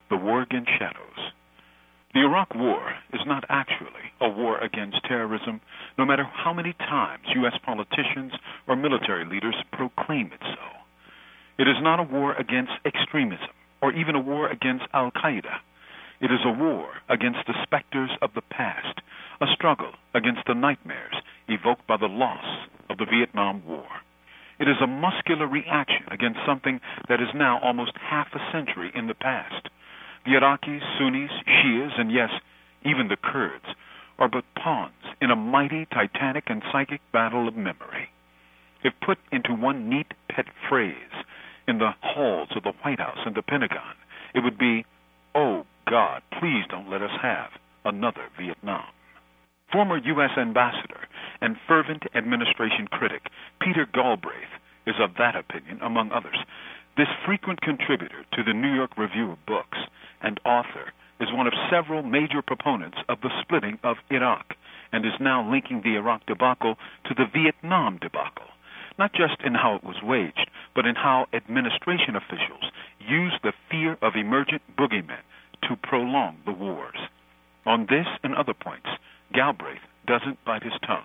The War Against Shadows. The Iraq War is not actually a war against terrorism, no matter how many times U.S. politicians or military leaders proclaim it so. It is not a war against extremism, or even a war against Al-Qaeda. It is a war against the specters of the past, a struggle against the nightmares evoked by the loss of the Vietnam War. It is a muscular reaction against something that is now almost half a century in the past. The Iraqis, Sunnis, Shias, and yes, even the Kurds, are but pawns in a mighty, titanic, and psychic battle of memory. If put into one neat pet phrase in the halls of the White House and the Pentagon, it would be, "Oh, God, please don't let us have another Vietnam." Former U.S. Ambassador and fervent administration critic Peter Galbraith is of that opinion, among others. This frequent contributor to the New York Review of Books and author is one of several major proponents of the splitting of Iraq and is now linking the Iraq debacle to the Vietnam debacle, not just in how it was waged, but in how administration officials used the fear of emergent boogeymen to prolong the wars. On this and other points, Galbraith doesn't bite his tongue.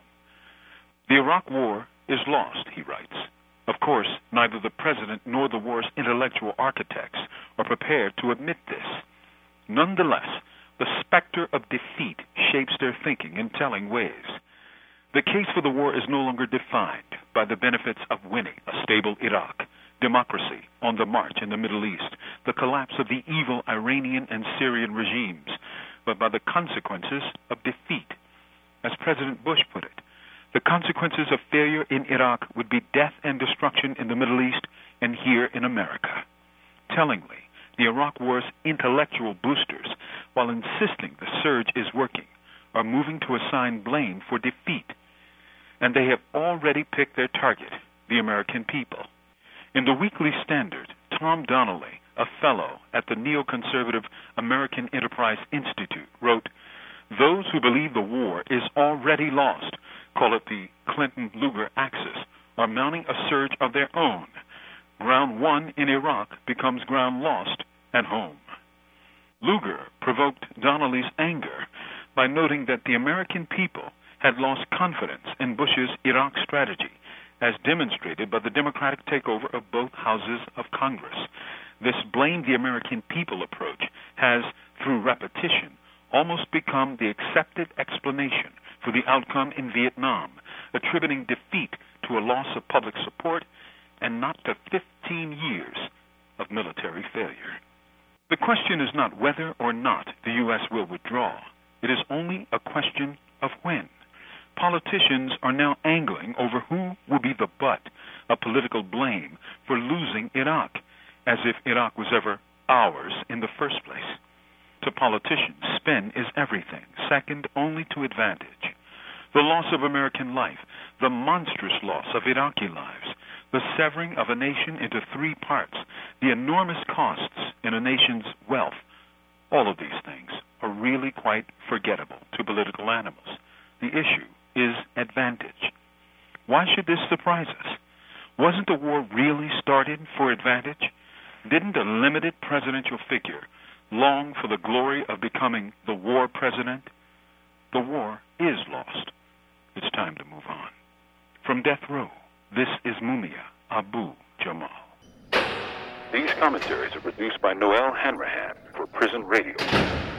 The Iraq War is lost, he writes. Of course, neither the president nor the war's intellectual architects are prepared to admit this. Nonetheless, the specter of defeat shapes their thinking in telling ways. The case for the war is no longer defined by the benefits of winning a stable Iraq, democracy on the march in the Middle East, the collapse of the evil Iranian and Syrian regimes, but by the consequences of defeat. As President Bush put it, the consequences of failure in Iraq would be death and destruction in the Middle East and here in America. Tellingly, the Iraq War's intellectual boosters, while insisting the surge is working, are moving to assign blame for defeat. And they have already picked their target, the American people. In the Weekly Standard, Tom Donnelly, a fellow at the neoconservative American Enterprise Institute, wrote, "Those who believe the war is already lost, call it the Clinton-Lugar axis, are mounting a surge of their own. Ground won in Iraq becomes ground lost at home." Lugar provoked Donnelly's anger by noting that the American people had lost confidence in Bush's Iraq strategy, as demonstrated by the Democratic takeover of both houses of Congress. This blame the American people approach has, through repetition, almost become the accepted explanation for the outcome in Vietnam, attributing defeat to a loss of public support and not to 15 years of military failure. The question is not whether or not the U.S. will withdraw. It is only a question of when. Politicians are now angling over who will be the butt of political blame for losing Iraq, as if Iraq was ever ours in the first place. To politicians, spin is everything, second only to advantage. The loss of American life, the monstrous loss of Iraqi lives, the severing of a nation into three parts, the enormous costs in a nation's wealth, all of these things are really quite forgettable to political animals. The issue is advantage. Why should this surprise us? Wasn't the war really started for advantage? Didn't a limited presidential figure long for the glory of becoming the war president? The war is lost. It's time to move on. From Death Row, this is Mumia Abu Jamal. These commentaries are produced by Noel Hanrahan for Prison Radio.